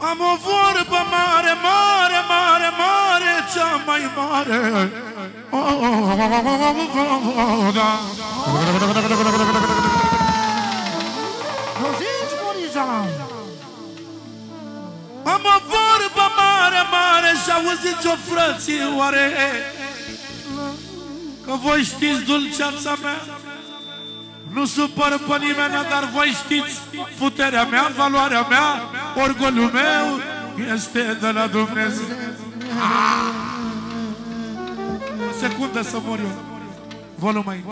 Am o vorbă mare, mare, mare, mare, cea mai mare. Am o vorbă mare, mare, și auziți-o, frății, oare? Că voi știți dulceața mea, nu supăr pe nimeni, dar voi știți puterea mea, valoarea mea, orgoliul meu este de la Dumnezeu. O secundă să mor eu. Volum mai.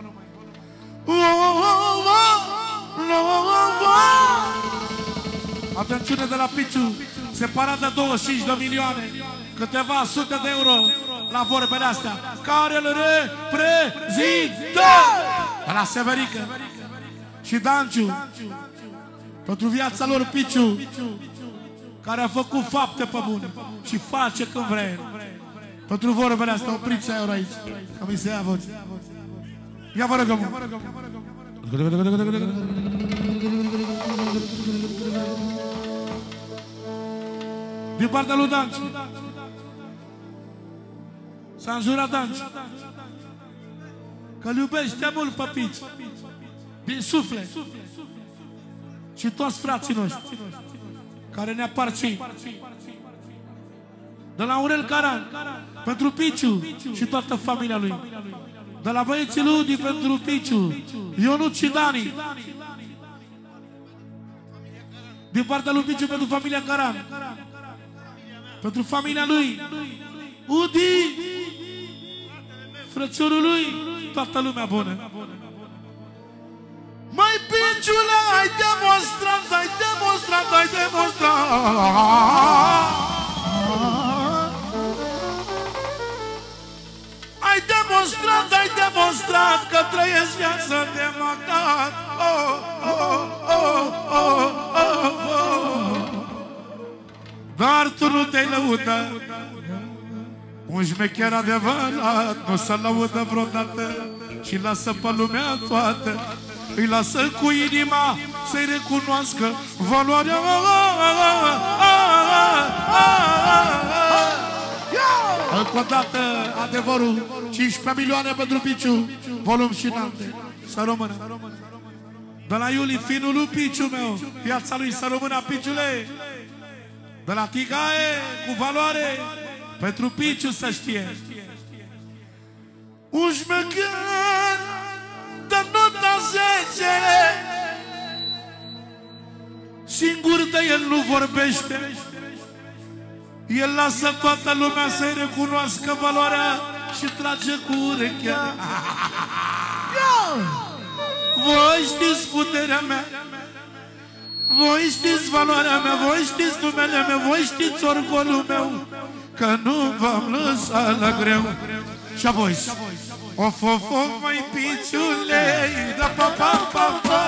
Atențiune de la Piciu, separat de 25 de milioane, câteva sute de euro la vorbele astea, care îl reprezintă de la Severică și Danciu, pentru viața lor Piciu, care a făcut fapte pe bune și face când vrea. Pentru vorbele astea, opriți euro aici, că mi se ia voce. Ia vă rugăm. Din partea lui Danciu s-a înjurat Danciu că-l iubește mult pe Pici, din suflet, și toți frații noștri care ne aparțin, de la Aurel Caran pentru Piciu și toată familia lui, de la băieții lui pentru Piciu, Ionut și Dani, din partea lui Piciu pentru familia Caran, pentru familia lui Udi, frățiorul lui, toată lumea bună. Mai Piciule, ai demonstrat, ai demonstrat, ai demonstrat. Ai demonstrat, ai demonstrat că trăiești viața de magnat. Dar tu nu te-ai lăudat. Un șmecher adevărat nu se lăudă vreodată și lasă pe lumea toată. Îi lasă cu inima să-i recunoască valoarea. Încă o dată adevărul, 15 milioane pentru Piciu, volum și înalte. Să rămână. De la Iuli, finul lui Piciu meu, viața lui să rămână, Piciule. De la Tigaie, cu valoare, pentru Piciu să știe. Un șmecher de nota 10, singur de el nu vorbește. El lasă toată lumea să-i recunoască valoarea și trage cu urechea. Voi știți puterea mea, voi știți valoarea mea, voi știți numele meu, voi știți orgolul meu, că nu v-am lăsat la greu. Și voi, of, of, of, mai Piciule, da pa pa pa pa,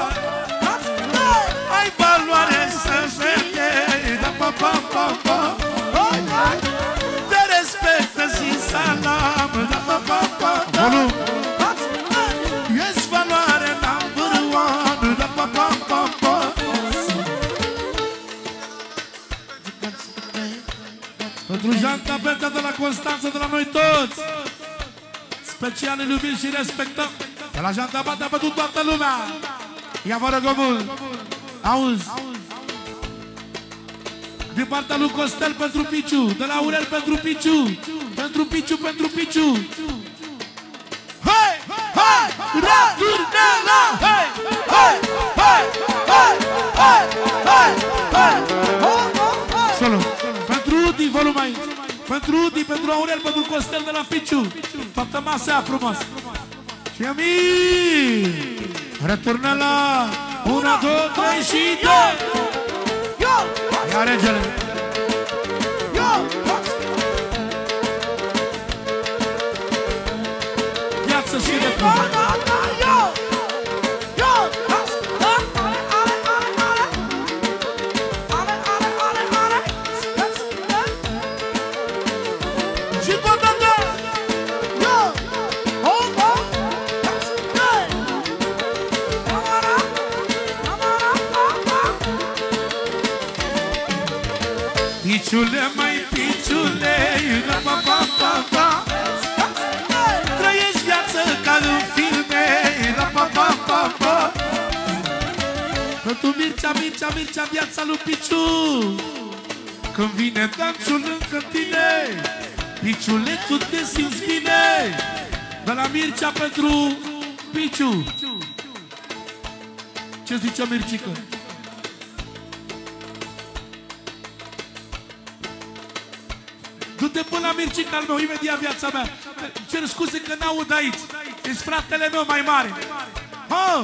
ai valoare să vede, da pa pa pa pa, te respectă și salam, da pa pa pa pa, ești valoare number one, da pa pa pa pa. Pentru Janta Beta de la Constanța, de la noi toți, special îl iubim și respectăm. De la Janta Beta pentru toată lumea. Ia vă rog mult. Auzi. Din partea lui Costel pentru Piciu, de la Aurel pentru Piciu, pentru Piciu, pentru Piciu. Hai! Hai! Returnela! Hai! Hai! Hai! Hai! Hai! Hai! Hai! Solo. Pentru Udi, volum aici. Pentru Udi, pentru Aurel, pentru Costel de la Piciu. Toată masa aia frumos. Și amin! Returnela! 1, 2, 3 și 2! Ia regele! Viață și returnela! Piciule, mai piciule, pa, pa, pa, pa. Trăiești viață ca în filme, pa, pa, pa, pa. Pentru Mircea, Mircea, Mircea, viața lui Piciu. Când vine danciul lângă tine, Piciule, tu te simți bine. De la Mircea pentru Piciu. Ce zice Mircică? Du-te până la Mircica al meu, imediat viața mea. Cer scuze că n-aud aici. Ești fratele meu mai mare. Oh!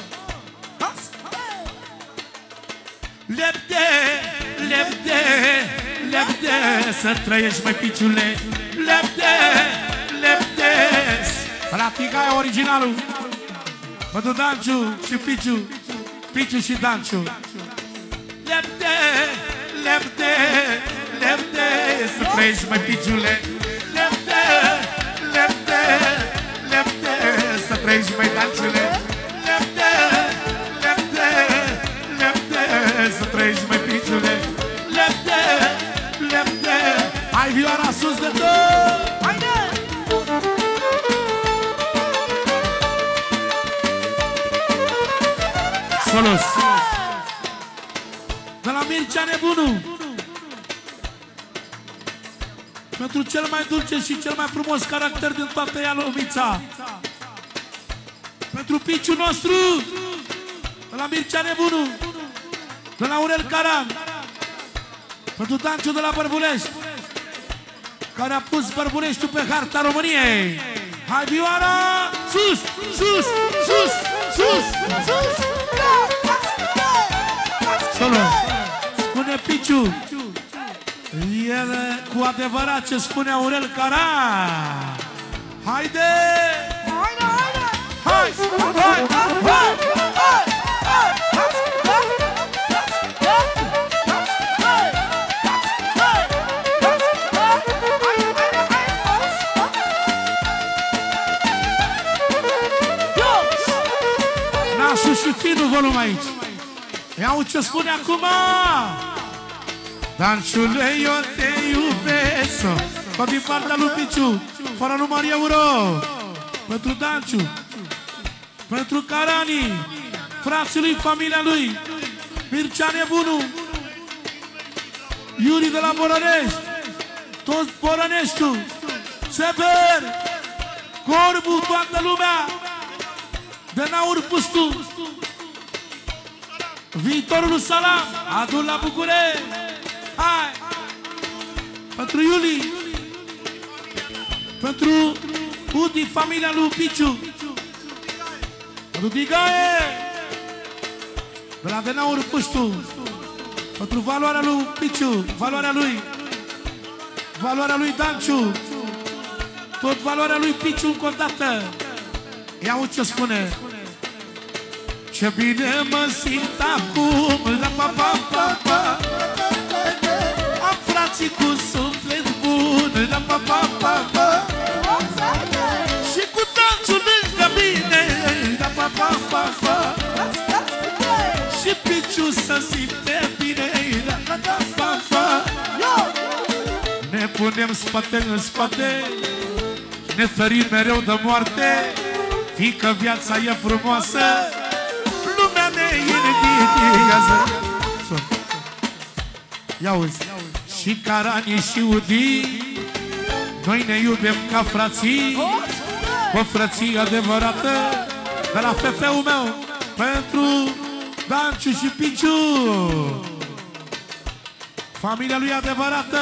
Lepte, lepte, lepte, să trăiești, mai Piciule. Lepte, lepte. Practica e originalul. Pentru Danciu și Piciu. Piciu și Danciu. Lepte, lepte, lepte, să trăiești, mai Piciule. Lepte, lepte, lepte, să trăiești, mai Danciule. Lepte, lepte, lepte, să trăiești, mai Piciule. Lepte, lepte. Hai vioara sus de tot! Haide! Solos! De la Mircea Nebunul, pentru cel mai dulce și cel mai frumos caracter din toată ea lumița, pentru Piciu nostru, de la Mircea Nebunul, de la Aurel Caran, pentru Danciu de la Bărbulești, care a pus Bărbuleștiul pe harta României. Hai vioara! Sus! Sus! Sus! Sus! Sus! Solo! Spune Piciu, el cu adevărat ce spune Aurel Caran. Haide! Haide, haide! Hai! Hai! Hai! Nașul și finul volum aici. Iau ce spune acum. Danciule, eu te iubesc. Tot din partea lui Piciu, fără număr euro. Pentru Danciu, pentru Carani, frații lui, familia lui, Mircea Nebunul, Iuri de la Borănești, toți Borăneștiul, Sever, Corbu, toată lumea, de Naur Pustu, viitorul lui Salam, adu la București. Hai! Pentru Iuli, pentru Udi, familia lui Piciu, pentru Digae, de la Denaur Puștu, pentru valoarea lui Piciu, valoarea lui Danciu, tot valoarea lui Piciu încă o dată. Ia ce spune. Ce bine mă simt acum, la pa pa pa pa. Am frații cu suflet bun, la pa pa pa pa. Și cu Danciul lângă mine, la pa pa pa pa. Și Piciu să simte bine, la pa pa pa. Ne punem spate în spate, ne ferim mereu de moarte, fiindcă viața e frumoasă, lumea ne invidiază. Ia uzi. Și Carani și Udi, noi ne iubim ca frații, o frăție adevărată, de la FF-ul meu, pentru Danciu și Piciu, familia lui adevărată.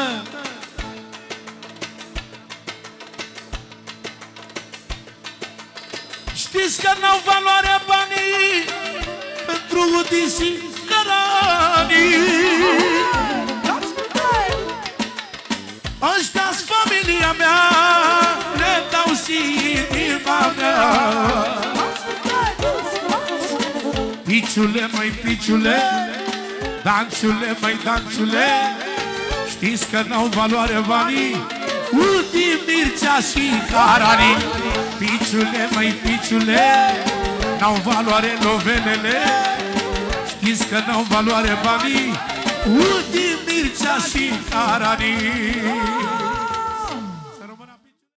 Știți că n-au valoare banii pentru Udi și Carani. Ăștia-s familia mea, le dau și inima mea. Piciule, măi Piciule, Danciule, măi Danciule, știți că n-au valoare banii Udi, Mircea și Carani. Piciule, măi Piciule, n-au valoare novelele, știți că n-au valoare banii Udi, Mircea Mircea și Carani.